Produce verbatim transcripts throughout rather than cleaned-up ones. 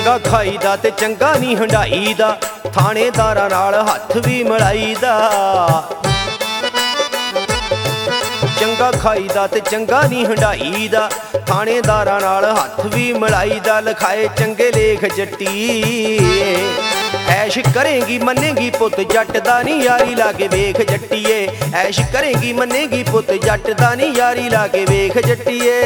ਚੰਗਾ ਖਾਈਦਾ ਤੇ ਚੰਗਾ ਨਹੀਂ ਹੰਡਾਈਦਾ, ਥਾਣੇਦਾਰਾਂ ਨਾਲ ਹੱਥ ਵੀ ਮਿਲਾਈਦਾ। ਚੰਗਾ ਖਾਈਦਾ ਤੇ ਚੰਗਾ ਨਹੀਂ ਹੰਡਾਈਦਾ, ਥਾਣੇਦਾਰਾਂ ਨਾਲ ਹੱਥ ਵੀ ਮਿਲਾਈਦਾ। ਲਿਖਾਏ ਚੰਗੇ ਲੇਖ ਜੱਟੀ, ਐਸ਼ ਕਰੇਗੀ ਮੰਨੇਗੀ ਪੁੱਤ ਜੱਟ ਦਾ ਨੀ, ਯਾਰੀ ਲਾ ਕੇ ਵੇਖ ਜੱਟੀਏ। ਐਸ਼ ਕਰੇਗੀ ਮੰਨੇਗੀ ਪੁੱਤ ਜੱਟ ਦਾ ਨੀ, ਯਾਰੀ ਲਾ ਕੇ ਵੇਖ ਜੱਟੀਏ।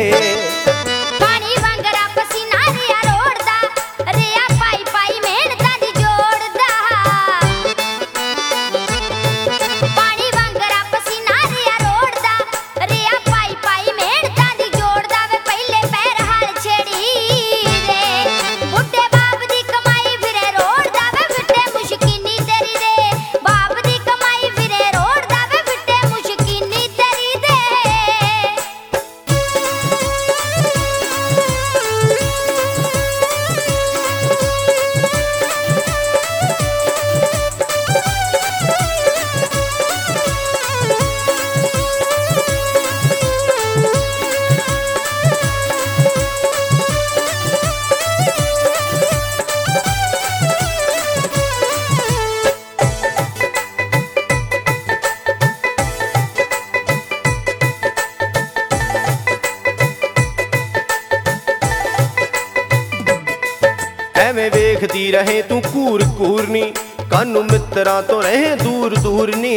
ਐਵੇਂ ਵੇਖਦੀ ਰਹੇ ਤੂੰ ਘੂਰ ਘੂਰ ਨੀ, ਕਾਨੂੰ ਮਿੱਤਰਾਂ ਤੋਂ ਰਹੇ ਦੂਰ ਦੂਰ ਨੀ।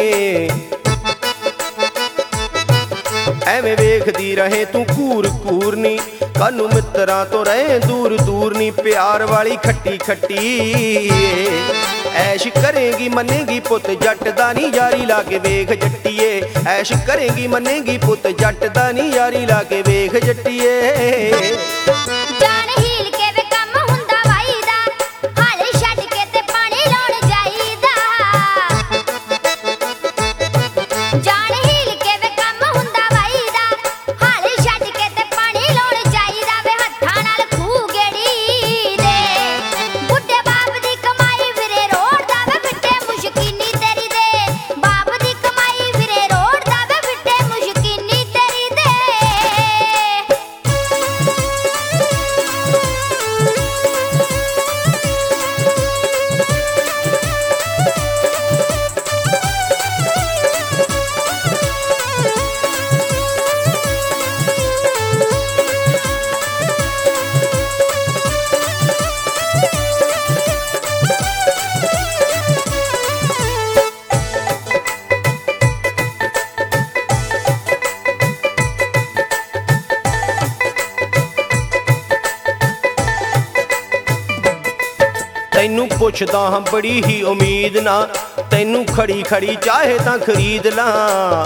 ਐਵੇਂ ਵੇਖਦੀ ਰਹੇ ਤੂੰ ਘੂਰ ਘੂਰ ਨੀ, ਕਾਨੂੰ ਮਿੱਤਰਾਂ ਤੋਂ ਰਹੇ ਦੂਰ ਦੂਰ ਨੀ। ਪਿਆਰ ਵਾਲੀ ਖੱਟੀ ਖੱਟੀ ਐਸ਼ ਕਰੇਗੀ ਮੰਨੇਗੀ ਪੁੱਤ ਜੱਟ ਦਾ ਨੀ, ਯਾਰੀ ਲਾ ਕੇ ਵੇਖ ਜੱਟੀਏ। ਐਸ਼ ਕਰੇਗੀ ਮੰਨੇਗੀ ਪੁੱਤ ਜੱਟ ਦਾ ਨੀ, ਯਾਰੀ ਲਾ ਕੇ ਵੇਖ ਜੱਟੀਏ। ਤੈਨੂੰ ਪੁੱਛਦਾ ਹਾਂ ਬੜੀ ਹੀ ਉਮੀਦ ਨਾ, ਤੈਨੂੰ ਖੜੀ ਖੜੀ ਚਾਹੇ ਤਾਂ ਖਰੀਦ ਲਾਂ।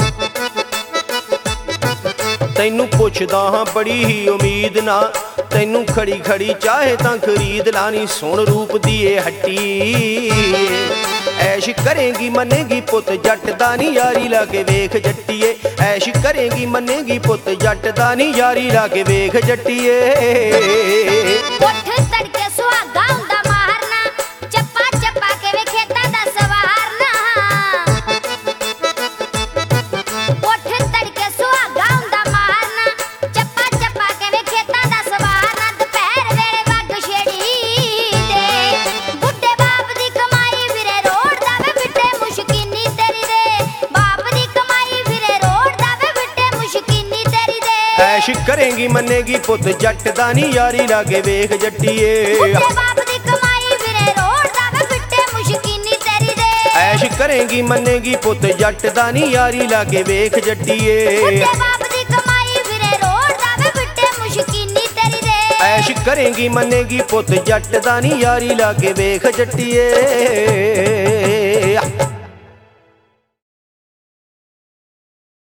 ਤੈਨੂੰ ਪੁੱਛਦਾ ਹਾਂ ਬੜੀ ਹੀ ਉਮੀਦ ਨਾ, ਤੈਨੂੰ ਖੜੀ ਖੜੀ ਚਾਹੇ ਤਾਂ ਖਰੀਦ ਲਾਂ ਨੀ। ਸੁਣ ਰੂਪ ਦੀ ਏ ਹੱਟੀ, ਐਸ਼ ਕਰੇਗੀ ਮੰਨੇਗੀ ਪੁੱਤ ਜੱਟ ਦਾ ਨੀ, ਯਾਰੀ ਲਾ ਕੇ ਵੇਖ ਜੱਟੀਏ। ਐਸ਼ ਕਰੇਗੀ ਮੰਨੇਗੀ ਪੁੱਤ ਜੱਟ ਦਾ ਨੀ, ਯਾਰੀ ਲਾ ਕੇ ਵੇਖ ਜੱਟੀਏ। ਉੱਠ ਤੜਕੇ ਸੁਹਾਗਾ ਹੁੰਦਾ ਮਾਰਨਾ, ਚੱਪਾ ਚੱਪਾ ਕੇ ਵੇ ਖੇਤਾਂ ਦਾ ਸਵਾਰਨਾ। ਉੱਠ ਤੜਕੇ ਸੁਹਾਗਾ ਹੁੰਦਾ ਮਾਰਨਾ, ਚੱਪਾ ਚੱਪਾ ਕੇ ਵੇ ਖੇਤਾਂ ਦਾ ਸਵਾਰਨਾ। ਦੁਪਹਿਰ ਵੇਲੇ ਵੱਗ ਛੇੜੀ ਦੇ, ਬੁੱਢੇ ਬਾਪ ਦੀ ਕਮਾਈ ਵੀਰੇ ਰੋੜਦਾ ਵੇ ਬਿੱਟੇ ਮੁਸ਼ਕਿਨੀ ਤੇਰੀ ਦੇ। ਬਾਪ ਦੀ ਕਮਾਈ ਵੀਰੇ ਰੋੜਦਾ ਵੇ ਬਿੱਟੇ ਮੁਸ਼ਕਿਨੀ ਤੇਰੀ ਦੇ। ਐਸ਼ ਕਰੇਗੀ ਮੰਨੇਗੀ ਪੁੱਤ ਜੱਟ ਦਾ ਨੀ, ਯਾਰੀ ਲਾ ਕੇ ਵੇਖ ਜੱਟੀਏ। ਬੁੱਢੇ ਬਾਪ ਦੀ ਕਮਾਈ ਵੀਰੇ ਰੋੜਦਾ ਵੇ ਬਿੱਟੇ ਮੁਸ਼ਕਿਨੀ ਤੇਰੀ ਦੇ। ਐਸ਼ ਕਰੇਗੀ ਮੰਨੇਗੀ ਪੁੱਤ ਜੱਟ ਦਾ ਨੀ, ਯਾਰੀ ਲਾ ਕੇ ਵੇਖ ਜੱਟੀਏ। ਬੁੱਢੇ ਬਾਪ ਦੀ ਕਮਾਈ ਵੀਰੇ ਰੋੜਦਾ ਵੇ ਬਿੱਟੇ ਮੁਸ਼ਕਿਨੀ ਤੇਰੀ ਦੇ। ਐਸ਼ ਕਰੇਗੀ ਮੰਨੇਗੀ ਪੁੱਤ ਜੱਟ ਦਾ ਨੀ, ਯਾਰੀ ਲਾ ਕੇ ਵੇਖ ਜੱਟੀਏ।